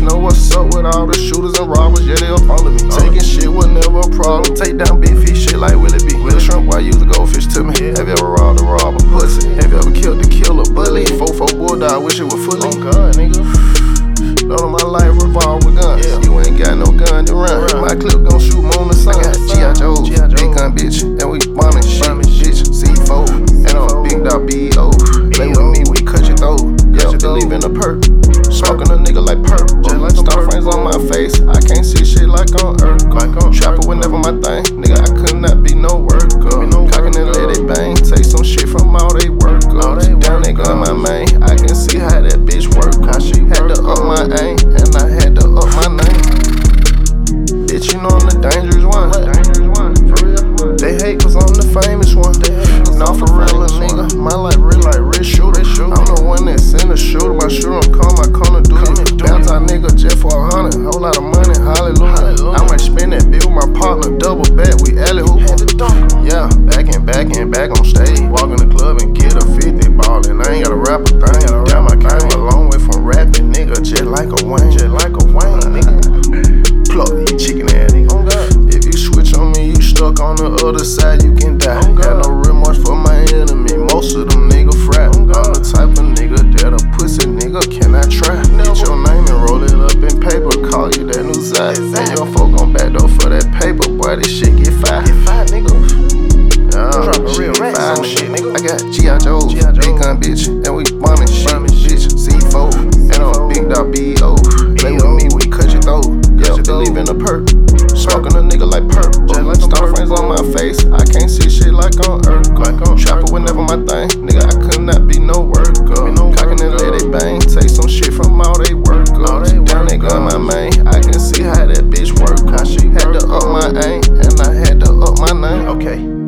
know what's up with all the shooters and robbers, yeah, they up under me. Taking shit was never a problem. Take down big fish, shit like Willie B. Will shrimp, why use a goldfish to me? Have you ever robbed a robber, pussy? Have you ever killed the killer, bully? 4-4 bulldog, wish it was fully. Oh God, nigga. None of my life revolve with guns. Yeah. You ain't got no gun to run. My clip gon' shoot me on the sun. I got G.I. Joe, big gun bitch, and we bombing shit, bitch. C4, and I'm big dog B.O. Play with me, we cut your throat. Yeah, believe in the perk. Smoking a nigga like perp. Star frames on my face, I can't see shit like on earth. Trapper was never my thing, nigga. I could not be no worker. Cockin' and let it bang. Take some shit from all they workers. Down they gun my main. I can see how that bitch work. Had to up my aim, and I had to up my name. Bitch, you know I'm the dangerous one. They hate cause I'm the famous one. Nah, for real, a nigga. My life real like real shooter. I'm the one that send a shooter. My shooter come, I come to do it. Bounce out nigga just for 100. Whole lot of money, hallelujah. I might spend that bill with my partner. Double back, we alley hoop. Yeah, back on stage. Walk in the club and get a 50 ballin'. I ain't got a rap a thing. Damn, I came a long way from rapping, nigga. Just like a Wayne, nigga. Plug these chicken ass nigga. If you switch on me, you stuck on the other side, you can die. Got no remorse for my enemy. Most of them nigga frat. I'm the type of nigga that a pussy nigga cannot try. Get your name and roll it up in paper. Call you that new side. And your folk gon' back door for that paper. Boy, this shit get fire. Nigga. Nigga. I got G.I. Joe, big gun bitch, and we bombing shit, bitch. C4, and I'm big dog B.O. Play with me, we cut your throat. Yeah, believe in the perk. Smoking a nigga like perp. Star frames on my face, I can't see shit like on earth. Trapper was never my thing, nigga. I could not be no worker. Cockin' and let it bang. Take some shit from all they workers. Down they gun my main. I can see how that bitch work. Had to up my aim, and I had to up my name. Okay.